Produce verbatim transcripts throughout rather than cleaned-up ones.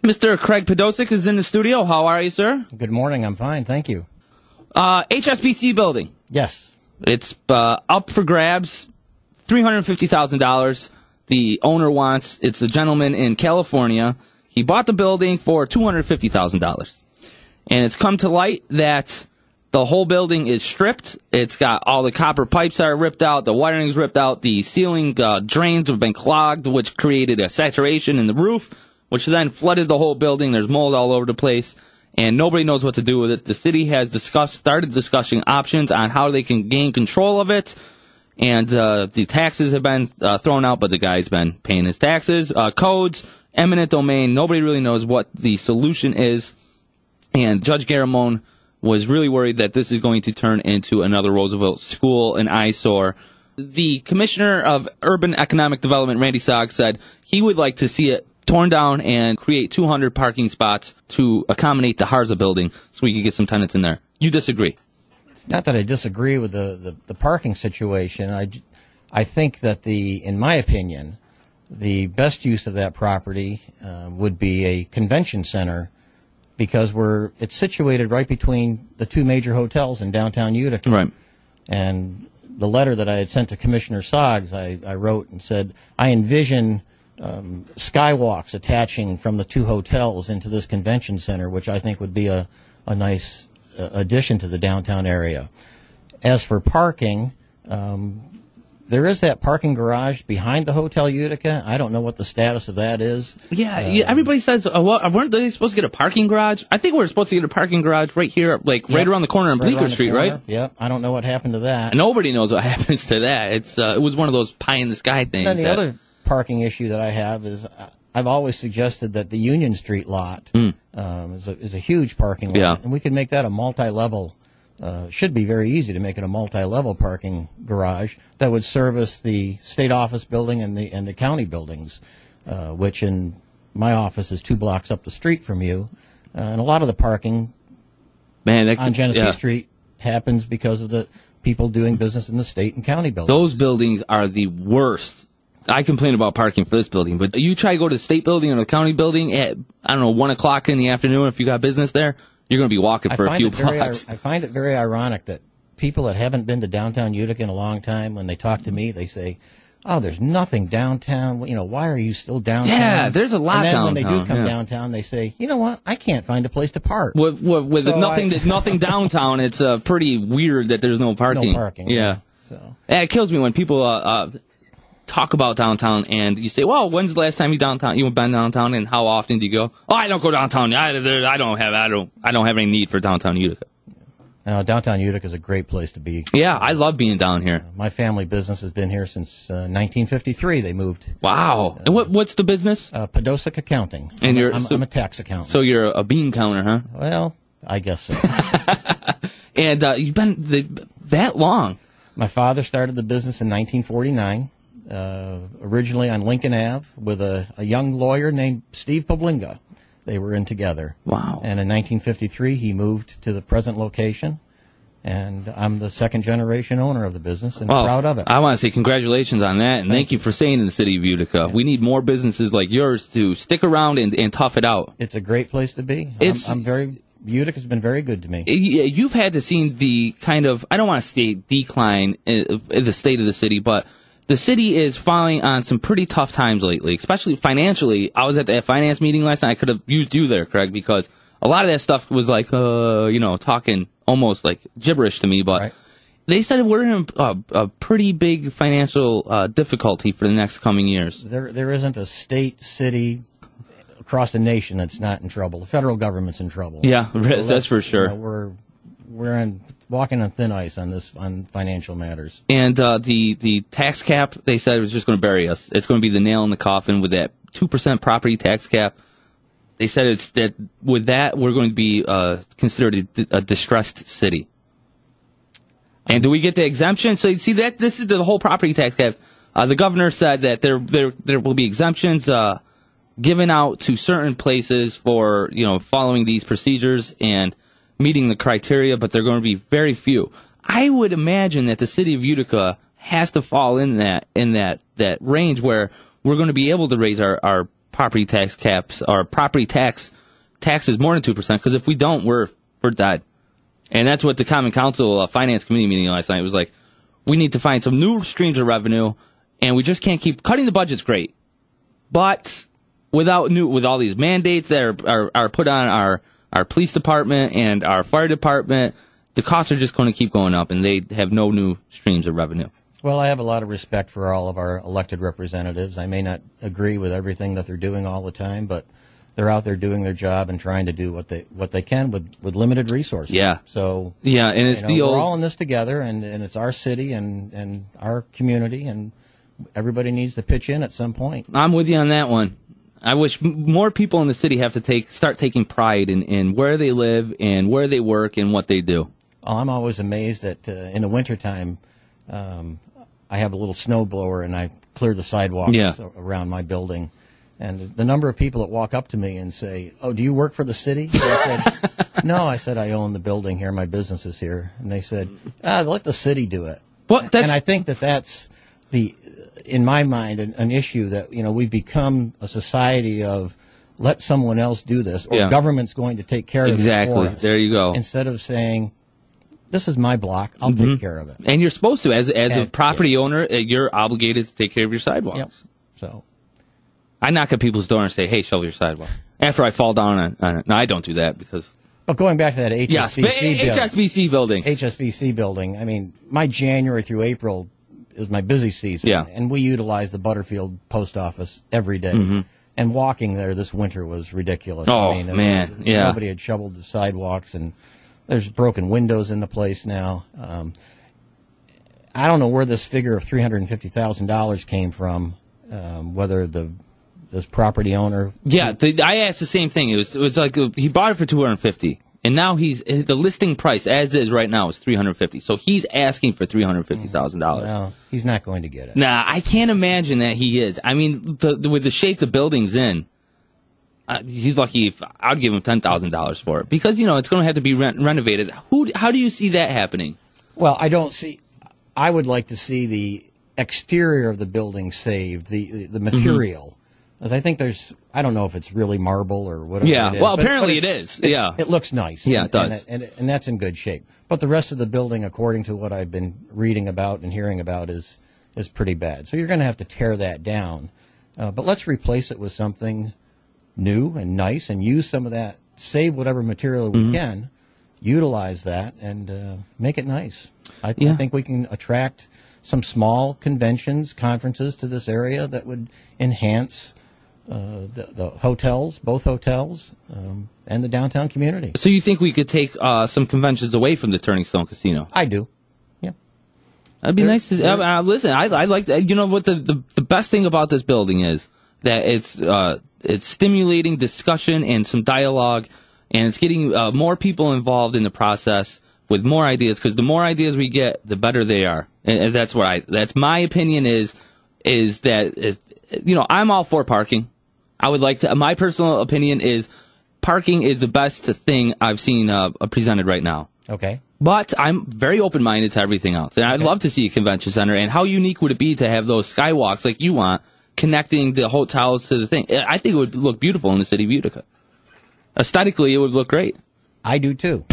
Mister Craig Podosiak is in the studio. How are you, sir? Good morning. I'm fine. Thank you. Uh, H S B C building. Yes. It's uh, up for grabs, three hundred fifty thousand dollars. The owner wants, it's a gentleman in California. He bought the building for two hundred fifty thousand dollars. And it's come to light that the whole building is stripped. It's got all the copper pipes are ripped out, the wiring's ripped out, the ceiling uh, drains have been clogged, which created a saturation in the roof, which then flooded the whole building. There's mold all over the place, and nobody knows what to do with it. The city has discussed, started discussing options on how they can gain control of it, and uh, the taxes have been uh, thrown out, but the guy's been paying his taxes. Uh, codes, eminent domain, nobody really knows what the solution is, and Judge Garamone was really worried that this is going to turn into another Roosevelt School, an eyesore. The Commissioner of Urban Economic Development, Randy Saag, said he would like to see it torn down and create two hundred parking spots to accommodate the Harza building so we could get some tenants in there. You disagree? It's not that I disagree with the, the, the parking situation. I, I think that, the, in my opinion, the best use of that property uh, would be a convention center, because we're it's situated right between the two major hotels in downtown Utica. Right. And the letter that I had sent to Commissioner Soggs, I, I wrote and said, I envision um, skywalks attaching from the two hotels into this convention center, which I think would be a, a nice uh, addition to the downtown area. As for parking, um, there is that parking garage behind the Hotel Utica. I don't know what the status of that is. Yeah, uh, yeah everybody says, uh, well, weren't they supposed to get a parking garage? I think we we're supposed to get a parking garage right here, like yep, right around the corner on right Bleecker Street, corner. right? Yep. I don't know what happened to that. And nobody knows what happens to that. It's uh, it was one of those pie in the sky things. And then the that, other parking issue that I have is I've always suggested that the Union Street lot mm. um, is, a, is a huge parking lot, yeah. and we could make that a multi-level. Uh, should be very easy to make it a multi-level parking garage that would service the state office building and the and the county buildings, uh, which in my office is two blocks up the street from you, uh, and a lot of the parking Man, that, on Genesee yeah. Street happens because of the people doing business in the state and county buildings. Those buildings are the worst. I complain about parking for this building, but you try to go to the state building or the county building at, I don't know, one o'clock in the afternoon if you got business there, you're going to be walking for a few blocks. Very, I find it very ironic that people that haven't been to downtown Utica in a long time, when they talk to me, they say, oh, there's nothing downtown. You know, why are you still downtown? Yeah, there's a lot downtown. And then downtown, when they do come yeah. downtown, they say, you know what, I can't find a place to park. With, with, with so nothing I, nothing downtown, it's uh, pretty weird that there's no parking. No parking. Yeah. yeah. So yeah, it kills me when people uh, uh, talk about downtown and you say, well, when's the last time you downtown? You been downtown, and how often do you go? Oh, I don't go downtown. I, I don't have I don't I don't have any need for downtown Utica. Now, downtown Utica is a great place to be. Yeah, I love being down here. Uh, my family business has been here since uh, nineteen fifty-three. They moved. Wow. Uh, and what what's the business? Uh, Podosiak Accounting. And I'm, you're I'm, so, I'm a tax accountant. So you're a bean counter, huh? Well, I guess so. And uh, you've been the, that long. My father started the business in nineteen forty-nine. Uh, originally on Lincoln Avenue with a, a young lawyer named Steve Poblinga. They were in together. Wow. And in nineteen fifty-three, he moved to the present location, and I'm the second generation owner of the business and well, proud of it. I want to say congratulations on that, and thank, thank you for staying in the city of Utica. Yeah. We need more businesses like yours to stick around and, and tough it out. It's a great place to be. It's, I'm, I'm very... Utica's been very good to me. You've had to see the kind of, I don't want to say decline in the state of the city, but the city is falling on some pretty tough times lately, especially financially. I was at that finance meeting last night. I could have used you there, Craig, because a lot of that stuff was like, uh, you know, talking almost like gibberish to me, but right. They said we're in a, a pretty big financial uh, difficulty for the next coming years. There, there isn't a state, city, across the nation that's not in trouble. The federal government's in trouble. Yeah, so that's, that's for sure. You know, we're we're in, walking on thin ice on this on financial matters. And uh, the the tax cap, they said, was just going to bury us. It's going to be the nail in the coffin with that two percent property tax cap. They said it's that with that we're going to be uh, considered a, a distressed city. And do we get the exemption? So you see that this is the whole property tax cap. Uh, the governor said that there there there will be exemptions. Uh, given out to certain places for, you know, following these procedures and meeting the criteria, but they're going to be very few. I would imagine that the city of Utica has to fall in that in that, that range where we're going to be able to raise our, our property tax caps or property tax taxes more than two percent, because if we don't, we're we're dead. And that's what the Common Council uh, Finance Committee meeting last night was like. We need to find some new streams of revenue, and we just can't keep cutting the budget's great, but without new with all these mandates that are are, are put on our our police department and our fire department, the costs are just going to keep going up, and they have no new streams of revenue. Well, I have a lot of respect for all of our elected representatives. I may not agree with everything that they're doing all the time, but they're out there doing their job and trying to do what they what they can with, with limited resources. Yeah. So yeah, and it's you know, the old. We're all in this together, and, and it's our city and, and our community, and everybody needs to pitch in at some point. I'm with you on that one. I wish m- more people in the city have to take start taking pride in, in where they live and where they work and what they do. Well, I'm always amazed that uh, in the wintertime, um, I have a little snow blower and I clear the sidewalks Yeah. around my building. And the number of people that walk up to me and say, "Oh, do you work for the city?" And I said, "No." I said, "I own the building here. My business is here." And they said, "Ah, let the city do it." What? That's And I think that that's the, in my mind, an, an issue that you know we've become a society of let someone else do this, or Yeah. government's going to take care of exactly. this for us. There you go. Instead of saying, "This is my block. I'll Mm-hmm. take care of it." And you're supposed to, as as a And- property owner, uh, you're obligated to take care of your sidewalks. Yep. So. I knock at people's door and say, "Hey, shovel your sidewalk." After I fall down on, on it. No, I don't do that because. But going back to that H S B C yes, building, H S B C building. H S B C building. I mean, my January through April is my busy season, Yeah. and we utilize the Butterfield post office every day. Mm-hmm. And walking there this winter was ridiculous. Oh, I mean, man, uh, yeah. Nobody had shoveled the sidewalks, and there's broken windows in the place now. Um, I don't know where this figure of three hundred and fifty thousand dollars came from. Um, whether the this property owner, Yeah, the, I asked the same thing. It was it was like uh, he bought it for two hundred fifty, and now he's the listing price as is right now is three hundred fifty. So he's asking for three hundred fifty thousand dollars. well, he's not going to get it. Nah, I can't imagine that he is. I mean, the, the, with the shape the building's in, uh, he's lucky if I'd give him ten thousand dollars for it because you know it's going to have to be rent, renovated. Who? How do you see that happening? Well, I don't see. I would like to see the exterior of the building saved, the the, the material, because I think there's. I don't know if it's really marble or whatever. Yeah, it is, well, but- apparently but it is. Yeah. it looks nice. Yeah, and, it does. and, and, and that's in good shape. But the rest of the building, according to what I've been reading about and hearing about, is is pretty bad. So you're going to have to tear that down. Uh, but let's replace it with something new and nice, and use some of that. Save whatever material we Mm-hmm. can, utilize that, and uh, make it nice. I, Yeah. I think we can attract some small conventions, conferences to this area that would enhance uh, the, the hotels, both hotels, um, and the downtown community. So you think we could take uh, some conventions away from the Turning Stone Casino? I do. Yeah. That'd be There- nice to there- uh, uh, listen. I, I like that. You know what the, the the best thing about this building is that it's uh, it's stimulating discussion and some dialogue, and it's getting uh, more people involved in the process with more ideas. Because the more ideas we get, the better they are, and, and that's what I. That's my opinion is is that if, you know I'm all for parking. I would like to. My personal opinion is parking is the best thing I've seen uh, presented right now. Okay. But I'm very open-minded to everything else. And I'd love to see a convention center. And how unique would it be to have those skywalks like you want, connecting the hotels to the thing? I think it would look beautiful in the city of Utica. Aesthetically, it would look great. I do too.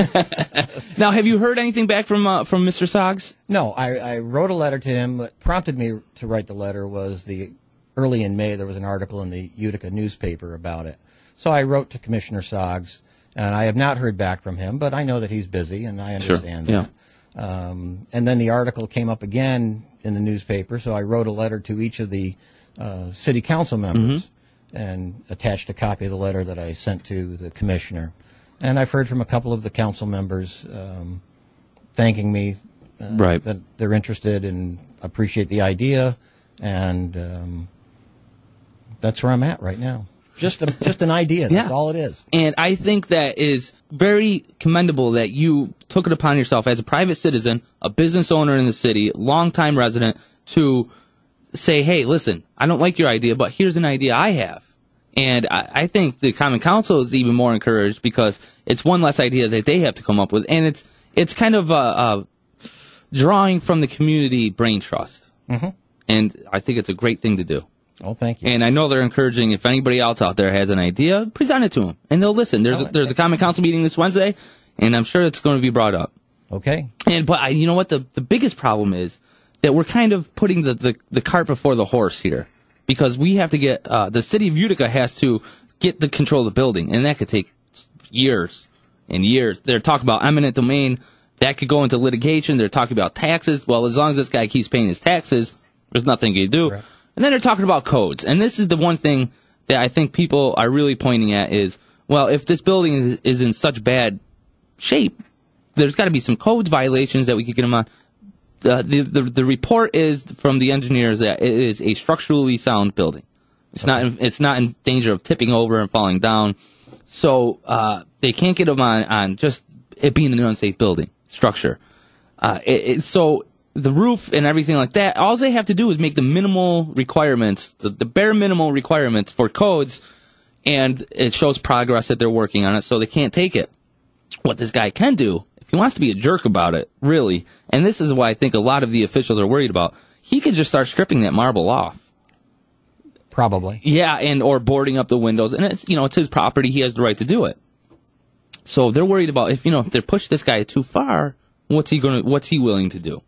Now, have you heard anything back from uh, from Mister Soggs? No, I, I wrote a letter to him. What prompted me to write the letter was the early in May there was an article in the Utica newspaper about it. So I wrote to Commissioner Soggs, and I have not heard back from him, but I know that he's busy, and I understand Sure. that. Um, and then the article came up again in the newspaper, so I wrote a letter to each of the uh, city council members and attached a copy of the letter that I sent to the commissioner. And I've heard from a couple of the council members um, thanking me uh, Right. that they're interested and appreciate the idea, and um, that's where I'm at right now. Just a, just an idea. That's Yeah. all it is. And I think that is very commendable that you took it upon yourself as a private citizen, a business owner in the city, longtime resident, to say, hey, listen, I don't like your idea, but here's an idea I have. And I, I think the Common Council is even more encouraged because it's one less idea that they have to come up with. And it's it's kind of a, a drawing from the community brain trust. Mm-hmm. And I think it's a great thing to do. Oh, thank you. And I know they're encouraging, if anybody else out there has an idea, present it to them, and they'll listen. There's, Oh, a, there's a Common Council meeting this Wednesday, and I'm sure it's going to be brought up. Okay. And But I, you know what? The, the biggest problem is that we're kind of putting the, the, the cart before the horse here. Because we have to get, uh, the city of Utica has to get the control of the building, and that could take years and years. They're talking about eminent domain. That could go into litigation. They're talking about taxes. Well, as long as this guy keeps paying his taxes, there's nothing he can do. Right. And then they're talking about codes. And this is the one thing that I think people are really pointing at is, well, if this building is, is in such bad shape, there's got to be some code violations that we could get them on. The, the the the report is from the engineers that it is a structurally sound building. It's okay. not in, it's not in danger of tipping over and falling down. So uh, they can't get them on, on just it being an unsafe building structure. Uh, it, it, so the roof and everything like that, all they have to do is make the minimal requirements, the, the bare minimal requirements for codes, and it shows progress that they're working on it. So they can't take it. What this guy can do, he wants to be a jerk about it, really, and this is why I think a lot of the officials are worried about, he could just start stripping that marble off. Probably. Yeah, and or boarding up the windows, and it's, you know, it's his property, he has the right to do it. So they're worried about, if, you know, if they push this guy too far, what's he going to, what's he willing to do?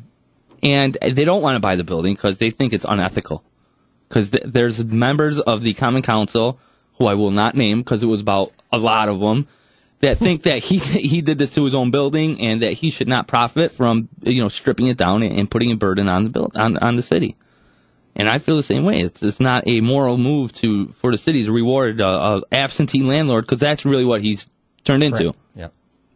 And they don't want to buy the building because they think it's unethical. Because th- there's members of the Common Council, who I will not name because it was about a lot of them, that think that he he did this to his own building and that he should not profit from, you know, stripping it down and putting a burden on the build, on on the city. And I feel the same way. It's it's not a moral move to for the city to reward a, a absentee landlord, because that's really what he's turned into. Right. Yep.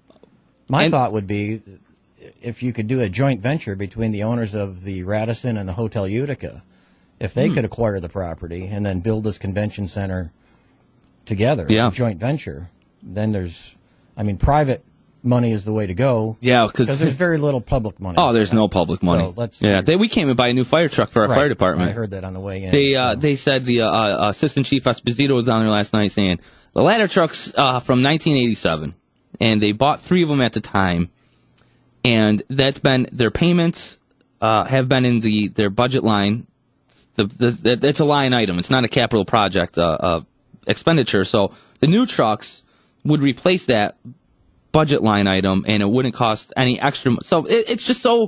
My and, thought would be if you could do a joint venture between the owners of the Radisson and the Hotel Utica, if they hmm. could acquire the property and then build this convention center together, yeah. a joint venture. Then there's, I mean, private money is the way to go. Yeah, because there's very little public money. Oh, there's no public money. So let's, yeah, they, we came and buy a new fire truck for our right. fire department. I heard that on the way in. They uh, so. they said the uh, uh, assistant chief Esposito was down there last night saying the ladder trucks uh, from nineteen eighty-seven, and they bought three of them at the time, and that's been their payments uh, have been in the their budget line. The, the, the it's a line item. It's not a capital project uh, uh, expenditure. So the new trucks would replace that budget line item, and it wouldn't cost any extra. So it, it's just so,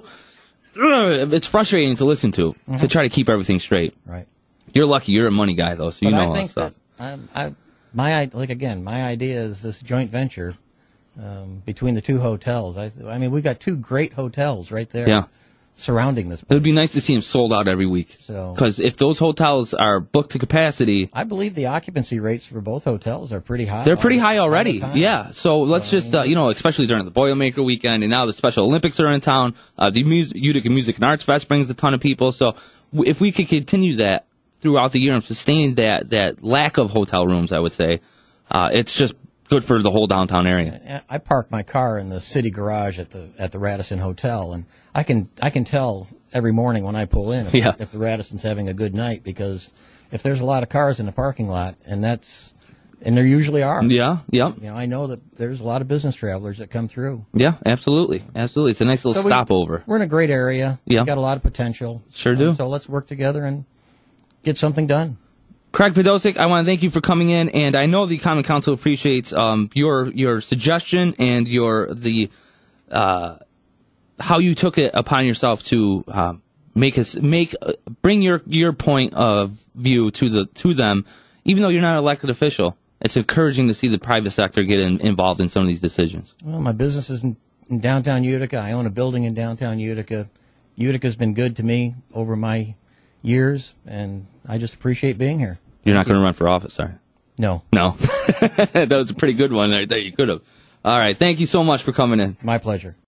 uh, it's frustrating to listen to, mm-hmm. to try to keep everything straight. Right. You're lucky. You're a money guy, though, so you but know I all think that stuff. That I, I, my, like, again, my idea is this joint venture um, between the two hotels. I, I mean, we've got two great hotels right there. Yeah. Surrounding this place. It would be nice to see them sold out every week. So, because if those hotels are booked to capacity, I believe the occupancy rates for both hotels are pretty high. They're pretty high the, already. Yeah. So let's so, just, uh, you know, especially during the Boilermaker weekend, and now the Special Olympics are in town. Uh, the Mus- Utica Music and Arts Fest brings a ton of people. So w- if we could continue that throughout the year and sustain that that lack of hotel rooms, I would say, uh, it's just good for the whole downtown area. I park my car in the city garage at the at the Radisson Hotel, and I can I can tell every morning when I pull in if, yeah. if the Radisson's having a good night, because if there's a lot of cars in the parking lot, and that's and there usually are. Yeah, yeah. You know, I know that there's a lot of business travelers that come through. Yeah, absolutely, absolutely. It's a nice little so stopover. We, we're in a great area. Yeah, we've got a lot of potential. Sure do. Um, so let's work together and get something done. Craig Podosiak, I want to thank you for coming in, and I know the Common Council appreciates um, your your suggestion and your the uh, how you took it upon yourself to uh, make us make uh, bring your your point of view to the to them, even though you're not an elected official. It's encouraging to see the private sector get in, involved in some of these decisions. Well, my business is in, in downtown Utica. I own a building in downtown Utica. Utica's been good to me over my years, and I just appreciate being here. You're not going to run for office, sorry? No. No. That was a pretty good one right there. You could have. All right. Thank you so much for coming in. My pleasure.